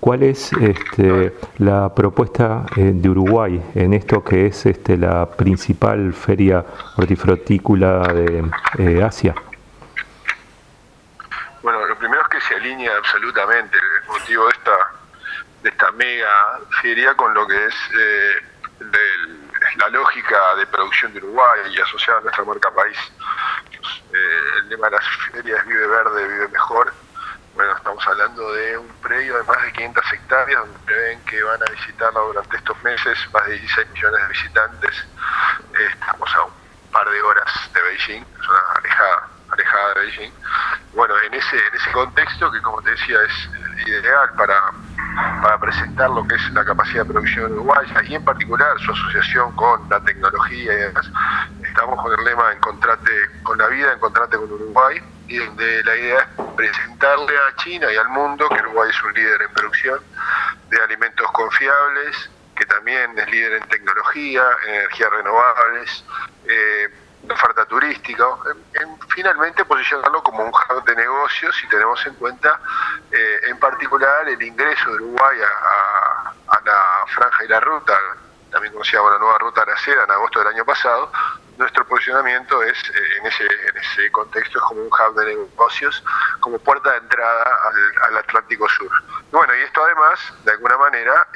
¿cuál es la propuesta de Uruguay en esto que es la principal feria hortifrutícola de Asia? Bueno, lo primero es que se alinea absolutamente el motivo de esta mega feria con lo que es la lógica de producción de Uruguay y asociada a nuestra marca país. El lema de las ferias es Vive Verde, Vive Mejor. Bueno, estamos hablando de un predio de más de 500 hectáreas donde prevén que van a visitarlo durante estos meses más de 16 millones de visitantes. Estamos a un par de horas de Beijing, es una alejada de Beijing. Bueno, en ese contexto, que como te decía es ideal para presentar lo que es la capacidad de producción uruguaya y en particular su asociación con la tecnología y demás, estamos con el lema Encontrate con la vida, encontrate con Uruguay, y donde la idea es presentarle a China y al mundo que Uruguay es un líder en producción de alimentos confiables, que también es líder en tecnología, en energías renovables, de oferta turística, finalmente posicionarlo como un hub de negocios si tenemos en cuenta en particular el ingreso de Uruguay a la franja y la ruta, también conocida como la nueva ruta de la seda en agosto del año pasado. Nuestro posicionamiento es en ese contexto es como un hub de negocios, como puerta de entrada al Atlántico Sur. Bueno, y esto además, de alguna manera,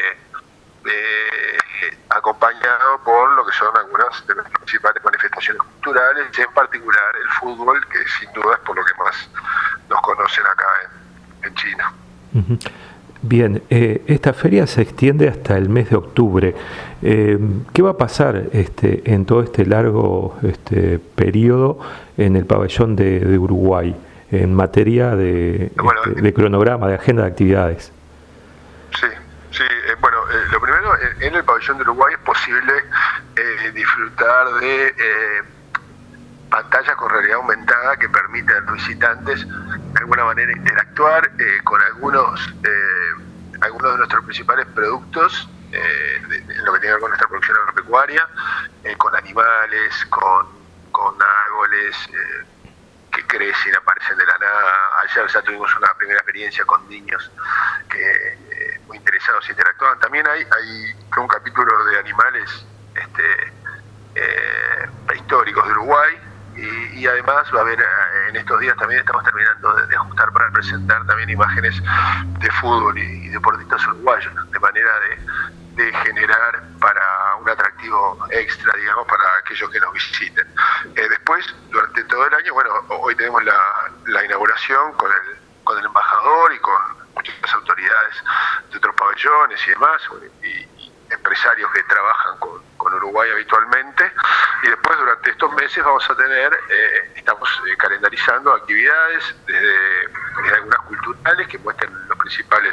acompañado por lo que son algunas de las principales manifestaciones culturales, y en particular el fútbol, que sin duda es por lo que más nos conocen acá en China. Uh-huh. Bien, esta feria se extiende hasta el mes de octubre. ¿Qué va a pasar en todo este largo periodo en el pabellón de Uruguay en materia de cronograma, de agenda de actividades? Sí, bueno, lo primero, en el pabellón de Uruguay es posible disfrutar de pantallas con realidad aumentada que permiten a los visitantes de alguna manera interactuar con algunos de nuestros principales productos, en lo que tiene que ver con nuestra producción agropecuaria, con animales, con árboles que crecen, aparecen de la nada. Ayer ya tuvimos una primera experiencia con niños que muy interesados interactuaban. También hay un capítulo de animales prehistóricos de Uruguay, y además va a haber en estos días también estamos terminando de ajustar para presentar también imágenes de fútbol y deportistas uruguayos, de manera de generar para un atractivo extra, digamos, para aquellos que nos visiten. Después, durante todo el año, bueno, hoy tenemos la inauguración con el embajador y con muchas autoridades de otros pabellones y demás, y empresarios que trabajan con Uruguay habitualmente, y después durante estos meses vamos a tener, estamos calendarizando actividades desde algunas culturales que muestren los principales,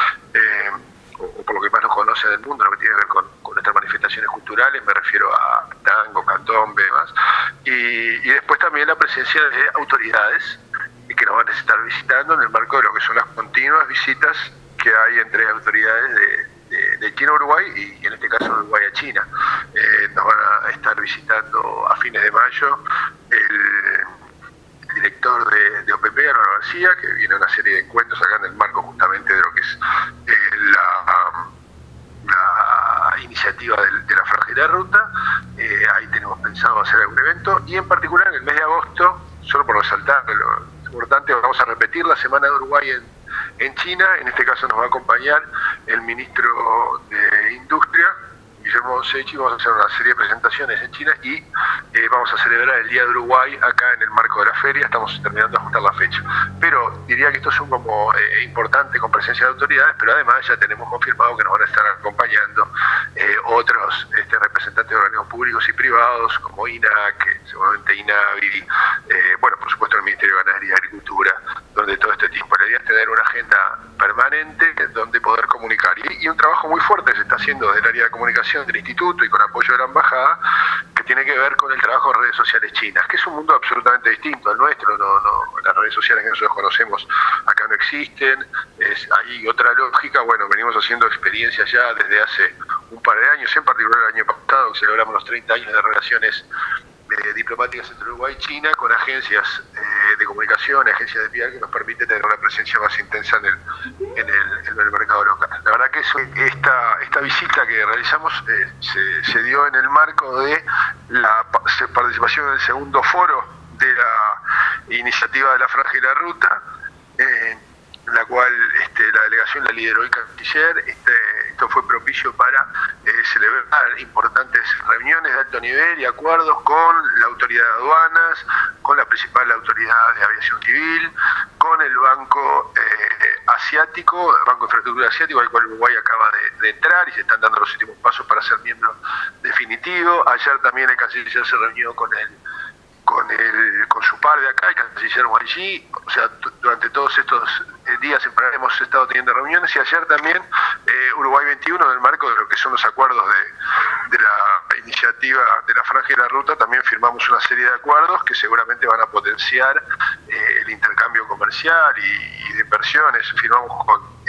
o por lo que más nos conocen del mundo, lo que tiene que ver con nuestras manifestaciones culturales, me refiero a tango, candombe, demás, y después también la presencia de autoridades que nos van a estar visitando en el marco de lo que son las continuas visitas que hay entre autoridades de China a Uruguay y en este caso Uruguay a China. Nos van a estar visitando a fines de mayo el director de OPP, Álvaro García, que viene a una serie de encuentros acá en el marco justamente de lo que es la iniciativa de la franja y la ruta. Ahí tenemos pensado hacer algún evento, y en particular en el mes de agosto, solo por resaltar lo importante, vamos a repetir la Semana de Uruguay en China. En este caso nos va a acompañar el ministro de Industria, Guillermo Sechi. Vamos a hacer una serie de presentaciones en China y vamos a celebrar el Día de Uruguay acá en el marco de la feria. Estamos terminando de ajustar la fecha, pero diría que esto es un como importante con presencia de autoridades, pero además ya tenemos confirmado que nos van a estar acompañando otros representantes de organismos públicos y privados como INAC, seguramente INAVI, bueno, por supuesto el Ministerio de Ganadería y Agricultura, donde todo este tiempo la idea es tener una agenda permanente donde poder comunicar, y un trabajo muy fuerte se está haciendo desde el área de comunicación del instituto y con apoyo de la embajada, que tiene que ver con el trabajo de redes sociales chinas, que es un mundo absolutamente distinto al nuestro. No, las redes sociales que nosotros conocemos acá no existen, hay otra lógica. Bueno, venimos haciendo experiencias ya desde hace un par de años, en particular el año pasado, que celebramos los 30 años de relaciones diplomáticas entre Uruguay y China, con agencias de comunicación, agencias de PR, que nos permite tener una presencia más intensa en el mercado local. La verdad que esta visita que realizamos se dio en el marco de la participación en el segundo foro de la iniciativa de la Franja y la Ruta, en la cual la delegación la lideró el canciller. Esto fue propicio para celebrar importantes reuniones de alto nivel y acuerdos con la autoridad de aduanas, con la principal autoridad de aviación civil, con el Banco Asiático, el Banco de Infraestructura Asiático, al cual Uruguay acaba de entrar y se están dando los últimos pasos para ser miembro definitivo. Ayer también el canciller se reunió con su par de acá, el canciller Guanyi. O sea, durante todos estos días hemos estado teniendo reuniones, y ayer también Uruguay 21, en el marco de lo que son los acuerdos de la iniciativa de la Franja y la Ruta, también firmamos una serie de acuerdos que seguramente van a potenciar el intercambio comercial y de inversiones. Firmamos con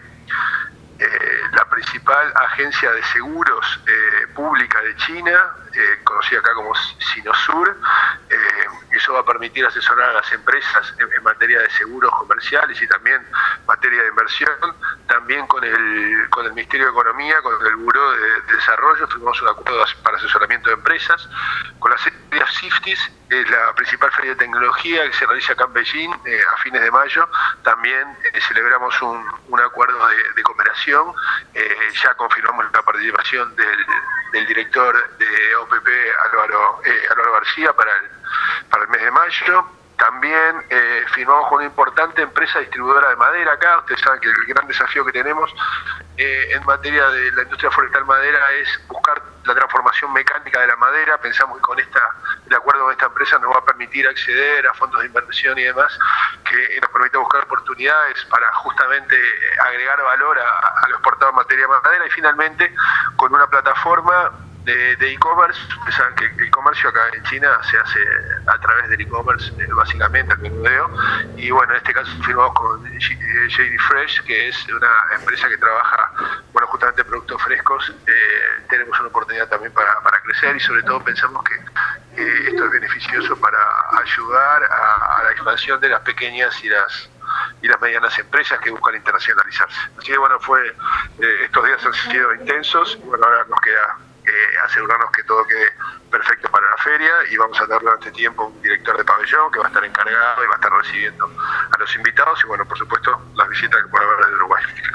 la principal agencia de seguros pública de China, conocida acá como Sinosur, y eso va a permitir asesorar a las empresas en materia de seguros comerciales y también materia de inversión. También con el Ministerio de Economía, con el Buró de Desarrollo, firmamos un acuerdo para asesoramiento de empresas. Con la feria CIFTIS, la principal feria de tecnología que se realiza acá en Beijing a fines de mayo, también celebramos un acuerdo de cooperación. Ya confirmamos la participación del director de OPP, Álvaro García, para el mes de mayo. También firmamos con una importante empresa distribuidora de madera acá. Ustedes saben que el gran desafío que tenemos en materia de la industria forestal madera es buscar la transformación mecánica de la madera. Pensamos que con el acuerdo con esta empresa nos va a permitir acceder a fondos de inversión y demás, que nos permite buscar oportunidades para justamente agregar valor a lo exportado en materia de madera. Y finalmente, con una plataforma de e-commerce. Ustedes saben que el comercio acá en China se hace a través del e-commerce, básicamente el menudeo, y bueno, en este caso firmamos con JD Fresh, que es una empresa que trabaja, bueno, justamente productos frescos. Tenemos una oportunidad también para crecer, y sobre todo pensamos que esto es beneficioso para ayudar a la expansión de las pequeñas y las medianas empresas que buscan internacionalizarse. Así que bueno, estos días han sido intensos, y bueno, ahora nos queda asegurarnos que todo quede perfecto para la feria, y vamos a tener durante tiempo un director de pabellón que va a estar encargado y va a estar recibiendo a los invitados, y bueno, por supuesto las visitas que pueda haber de Uruguay.